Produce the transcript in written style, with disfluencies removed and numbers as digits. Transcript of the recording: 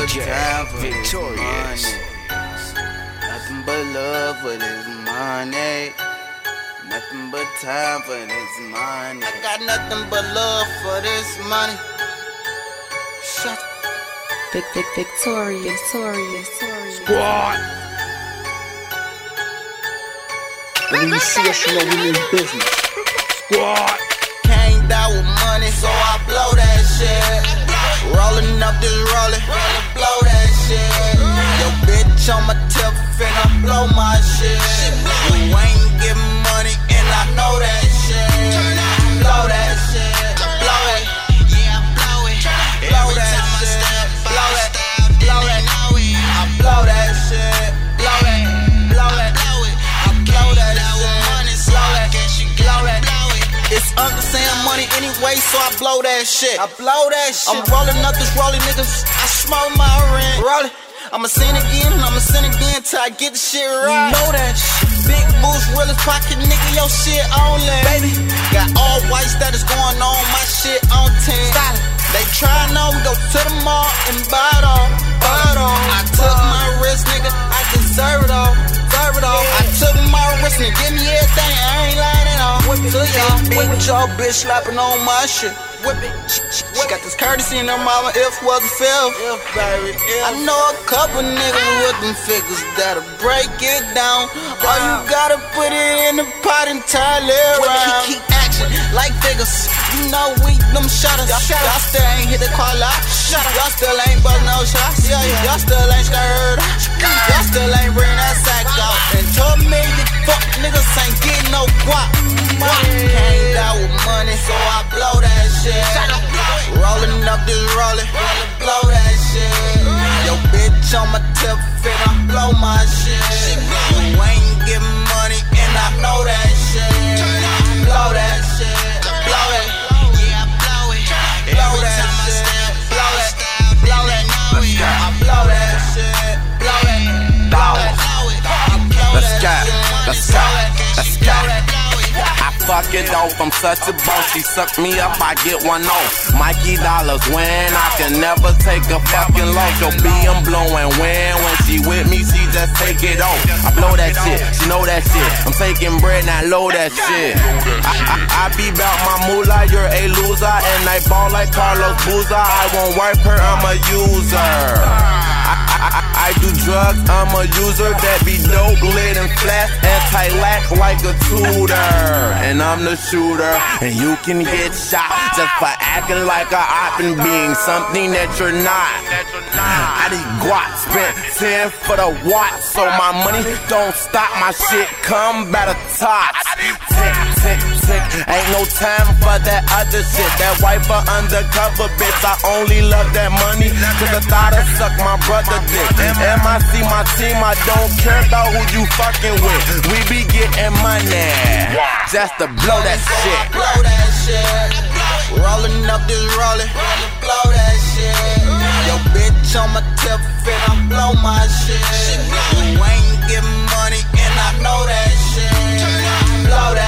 DJ Victorious. Nothing but love for this money. Nothing but time for this money. I got nothing but love for this money. Shut up. Victorious. Squad. When you see us, you know we mean business. Squad. Came down with money, so I blow that shit. Rolling up this rolling, blow that shit. Yo bitch on my tip, finna blow my shit. You ain't getting money, and I know that shit. Blow that shit, blow it. Yeah, blow it. Blow that shit, blow it. Blow it. I blow that shit, blow it. Blow it. I blow that shit, blow it. Blow it. It's Uncle Sam money anyway, so I blow that shit. I'm rolling up this rolling, niggas. I smoke my rent. Rollin'. I'ma sin again till I get the shit right. You know that shit. Big boost, realest pocket, nigga, your shit only. Baby, got all white status going on, my shit on 10. They tryin' on, go to the mall and buy it all. I took my risk, nigga, I deserve it all. I took my risk, nigga, give me everything, I ain't lying at all. Whip it to y'all, with your bitch slapping on my shit. Whip it. She got this courtesy in her mama, if was a fifth. I know a couple niggas with them figures that'll break it down. All you gotta put it in the pot and turn it around. Keep action like figures. You know we them shutters. Y'all still ain't hit the call out. Y'all still ain't bust no shots. Y'all still ain't scared. Y'all still ain't bring that sack out. And told me you fuck niggas ain't getting no guap. Came down with money, so I blow that shit. Rolling up this rolling, blow that shit. Yo bitch on my tip, finna blow my shit. You ain't getting money, and I know that shit. Blow that shit, blow it. Yeah, blow it. Blow that shit, blow it. Blow it. I blow that shit, blow it. Blow it. Let's go. I fuck it off, I'm such a boss. She suck me up, I get one off. Mikey Dollars win, I can never take a fucking loss. Yo, I'm blowing when she with me, she just take it off. I blow that shit, she know that shit. I'm taking bread, now load that shit. I be bout my moolah, you're a loser. And I ball like Carlos Boozer. I won't work her, I'm a user. I do drugs, I'm a user that be dope, lit and flat, anti-lack like a tutor. And I'm the shooter, and you can get shot just for acting like a op and being something that you're not. I need guap, spent 10 for the watch, so my money don't stop, my shit come by the top. Tick, ain't no time for that other shit. That wife for undercover bitch, I only love that money, cause I thought I suck my brother dick. MIC my team, I don't care about who you fucking with. We be getting money, just to blow that shit. Blow that shit. Rolling up this rolling, blow that shit. Yo bitch on my tip, finna blow my shit. You ain't getting money, and I know that shit. Blow that